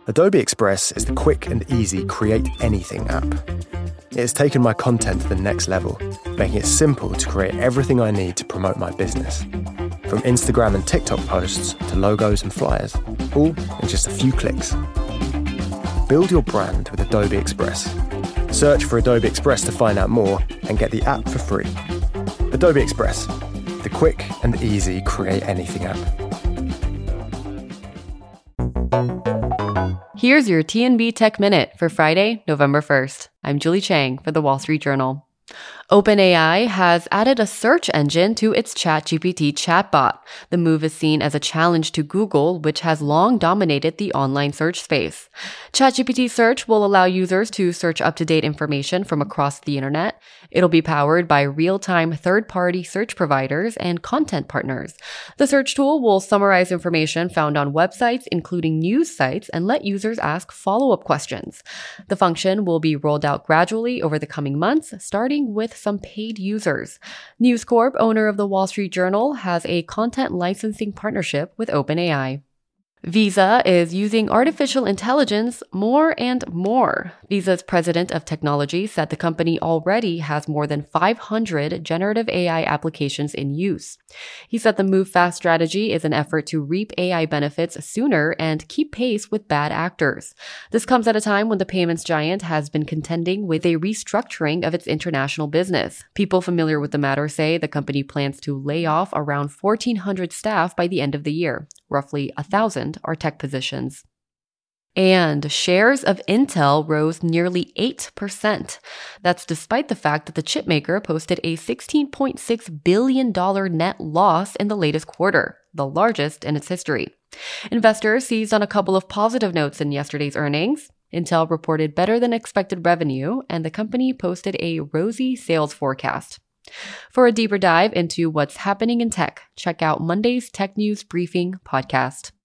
Adobe Express is the quick and easy Create Anything app. It has taken my content to the next level, making it simple to create everything I need to promote my business. From Instagram and TikTok posts to logos and flyers, all in just a few clicks. Build your brand with Adobe Express. Search for Adobe Express to find out more and get the app for free. Adobe Express, the quick and easy Create Anything app. Here's your TNB Tech Minute for Friday, November 1st. I'm Julie Chang for The Wall Street Journal. OpenAI has added a search engine to its ChatGPT chatbot. The move is seen as a challenge to Google, which has long dominated the online search space. ChatGPT Search will allow users to search up-to-date information from across the internet. It'll be powered by real-time third-party search providers and content partners. The search tool will summarize information found on websites, including news sites, and let users ask follow-up questions. The function will be rolled out gradually over the coming months, starting with some paid users. News Corp, owner of the Wall Street Journal, has a content licensing partnership with OpenAI. Visa is using artificial intelligence more and more. Visa's president of technology said the company already has more than 500 generative AI applications in use. He said the move fast strategy is an effort to reap AI benefits sooner and keep pace with bad actors. This comes at a time when the payments giant has been contending with a restructuring of its international business. People familiar with the matter say the company plans to lay off around 1,400 staff by the end of the year. Roughly 1,000 are tech positions. And shares of Intel rose nearly 8%. That's despite the fact that the chipmaker posted a $16.6 billion net loss in the latest quarter, the largest in its history. Investors seized on a couple of positive notes in yesterday's earnings. Intel reported better than expected revenue, and the company posted a rosy sales forecast. For a deeper dive into what's happening in tech, check out Monday's Tech News Briefing podcast.